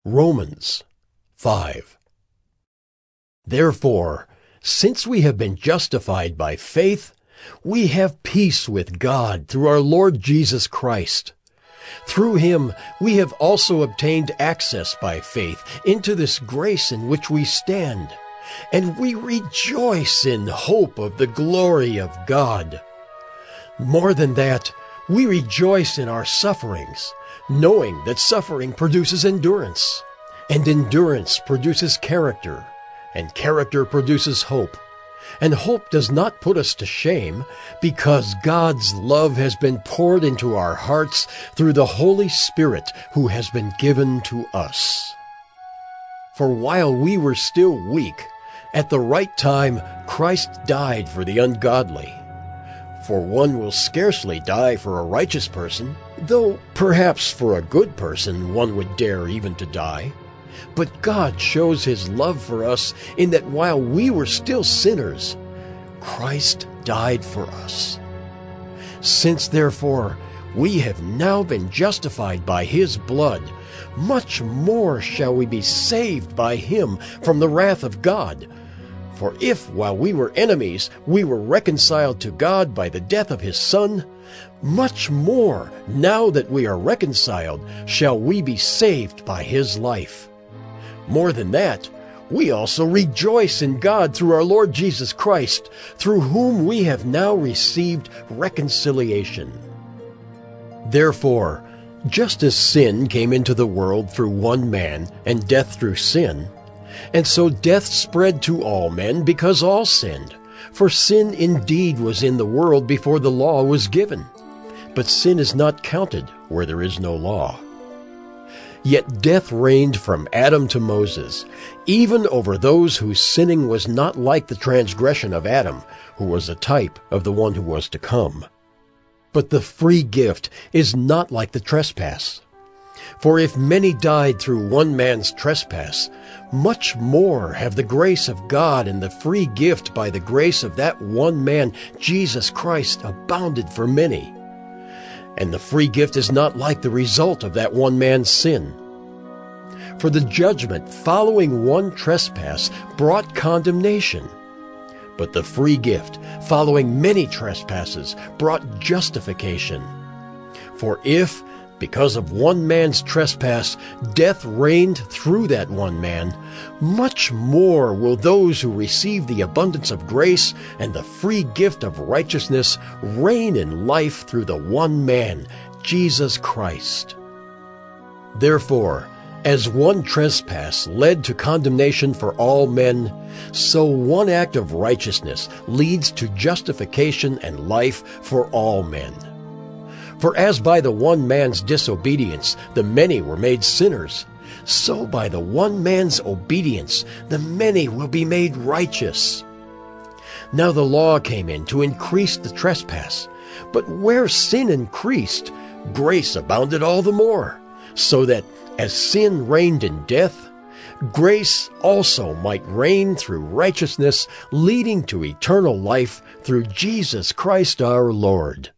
Romans 5. Therefore, since we have been justified by faith, we have peace with God through our Lord Jesus Christ. Through him we have also obtained access by faith into this grace in which we stand, and we rejoice in hope of the glory of God. More than that, we rejoice in our sufferings, knowing that suffering produces endurance, and endurance produces character, and character produces hope. And hope does not put us to shame, because God's love has been poured into our hearts through the Holy Spirit who has been given to us. For while we were still weak, at the right time Christ died for the ungodly. For one will scarcely die for a righteous person, though perhaps for a good person one would dare even to die. But God shows his love for us in that while we were still sinners, Christ died for us. Since therefore we have now been justified by his blood, much more shall we be saved by him from the wrath of God. For if, while we were enemies, we were reconciled to God by the death of his Son, much more, now that we are reconciled, shall we be saved by his life. More than that, we also rejoice in God through our Lord Jesus Christ, through whom we have now received reconciliation. Therefore, just as sin came into the world through one man, and death through sin, and so death spread to all men because all sinned. For sin indeed was in the world before the law was given, but sin is not counted where there is no law. Yet death reigned from Adam to Moses, even over those whose sinning was not like the transgression of Adam, who was a type of the one who was to come. But the free gift is not like the trespass. For if many died through one man's trespass, much more have the grace of God and the free gift by the grace of that one man, Jesus Christ, abounded for many. And the free gift is not like the result of that one man's sin. For the judgment following one trespass brought condemnation, but the free gift following many trespasses brought justification. For if, because of one man's trespass, death reigned through that one man, much more will those who receive the abundance of grace and the free gift of righteousness reign in life through the one man, Jesus Christ. Therefore, as one trespass led to condemnation for all men, so one act of righteousness leads to justification and life for all men. For as by the one man's disobedience the many were made sinners, so by the one man's obedience the many will be made righteous. Now the law came in to increase the trespass, but where sin increased, grace abounded all the more, so that, as sin reigned in death, grace also might reign through righteousness, leading to eternal life through Jesus Christ our Lord.